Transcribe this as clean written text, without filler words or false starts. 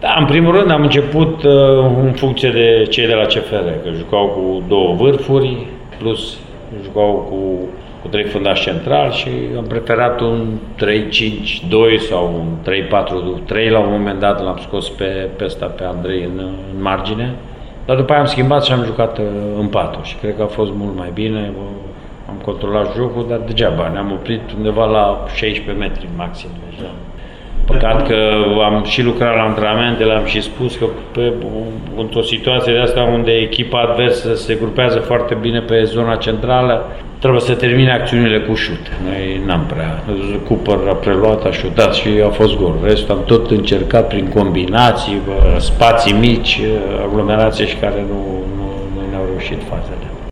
Da, în primul rând am început în funcție de cei de la CFR, că jucau cu 2 vârfuri, plus jucau cu 3 fundași centrali și am preferat un 3-5-2 sau un 3-4-3. La un moment dat l-am scos pe ăsta, pe Andrei în margine, dar după aia am schimbat și am jucat în 4 și cred că a fost mult mai bine. Am controlat jocul, dar degeaba, ne-am oprit undeva la 16 metri maxim. Deci, păcat că am și lucrat la antrenamente, le-am și spus că într-o situație de asta unde echipa adversă se grupează foarte bine pe zona centrală, trebuie să termine acțiunile cu șut. Noi n-am prea. Cooper a preluat, a șutat și a fost gol. Restul am tot încercat prin combinații, spații mici, aglomerații și care nu ne-au reușit fazele.